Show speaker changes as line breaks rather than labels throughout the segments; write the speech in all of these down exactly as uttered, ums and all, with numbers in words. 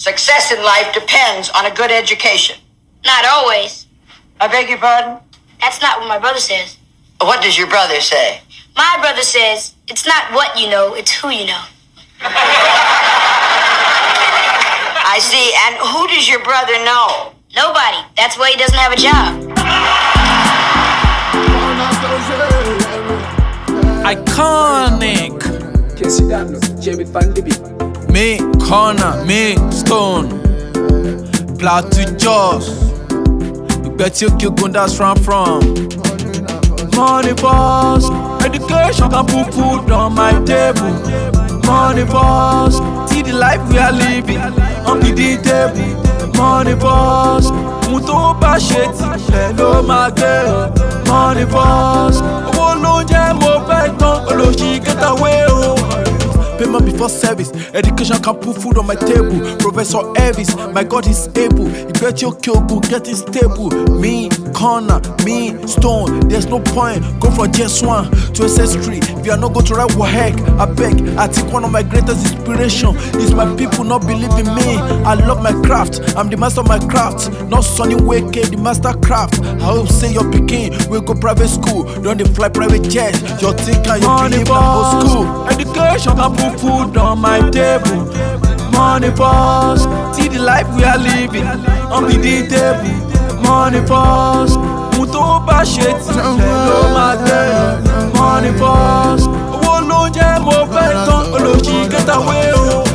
Success in life depends on a good education.
Not always.
I beg your pardon?
That's not what my brother says.
What does your brother say?
My brother says, it's not what you know, it's who you know.
I see. And who does your brother know?
Nobody. That's why he doesn't have a job.
Iconic. Me, Corner, me, Stone. Plateau Jaws. You bet you kill Gundas from from. Money boss. Education can put food on my table. Money boss. See the life we are living on the table. Money boss. Muto Basheti. Hello my girl. Money boss. Oh no, jam more beton. Oh, she get away. Payment before service, education can put food on my table. Professor Elvis, my God is able. You bet your Kyogo getting stable. Me, Corner, me, Stone. There's no point. Go from J S one to S S three. If you are not going to write Waheg, I beg. I think one of my greatest inspiration is my people not believing me. I love my craft. I'm the master of my craft. Not Sonny Wake, the master craft. I hope say your picking will go private school. Don't they fly private jet? Your thinker, your believe in old school. Education can put food on my table. Money boss. See the life we are living on the table. Money boss. Muto Basheti. Hello my girl. Money boss. Oh no, jam more beton. Oh, she get away.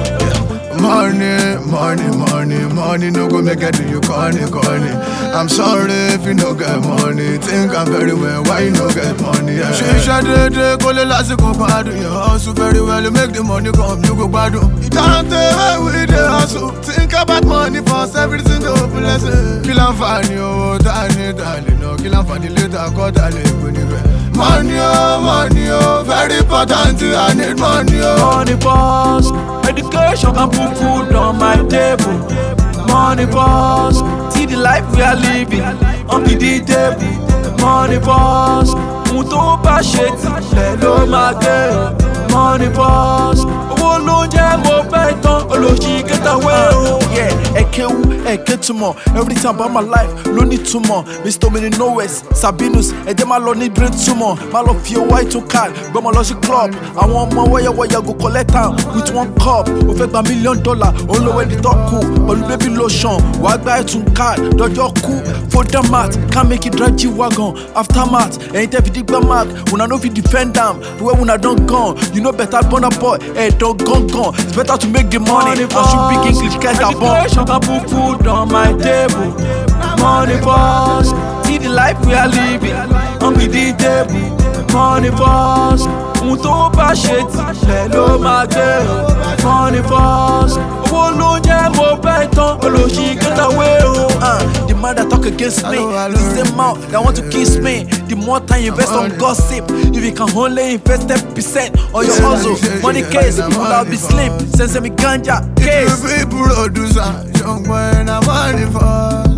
Money, money, money, money no go make it do you corny, corny. I'm sorry if you no get money. Think I'm very well, why you no get money? Yeah. She should do go le last go bad. You hustle very well, you make the money come, you go bad. You can't tell with the hustle. Think about money first, everything go blessed. Kill and find you, darling, darling. No, kill and find the later, got darling. Money, oh, money, oh, very important. I need money, oh.
Money boss. Education can put food on my table. Money boss. See the life we are living on the table. Money boss. Muto Basheti. Hello my girl. Money boss. Oh no, jam more beton. Oh, she get away. Yeah, Ekewu, Eketumo. Every time about my life, no need too more. Mister Mini Knowes, Sabinus, and then my lord need brain tumor. My love for your white to card, but my logic club. I want more where you go collect time with one cup. Over a million dollar, only when the talk cool. But baby lotion, why buy two card? Dodge your cool for the mat. Can't make it drive G wagon. Aftermath, ain't every big mark. When I know if you defend them, where when I don't gone, you know better burn a boy. Hey, don't gone gone. It's better to make the money. I should big English get a bomb. Education can put food on my table. Money boss. See the life we are living on the table. Money boss. Muto Basheti. Hello my girl. Money boss. Oh no, jam more beton. Oh, she get away. Uh, the man that talk against me, the same mouth that want to kiss me. The more time you invest on gossip, if you can only invest ten percent on your hustle, money case, people will be slim. Send me ganja case.
People producer, young boy, na money for.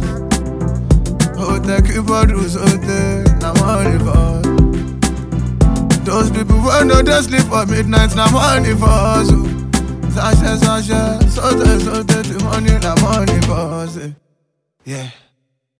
Oh, take you produce, oh, take na money for. Those people who know they sleep for midnight, na money for. Sasha, Sasha, so take, so take the money, na money for. Yeah.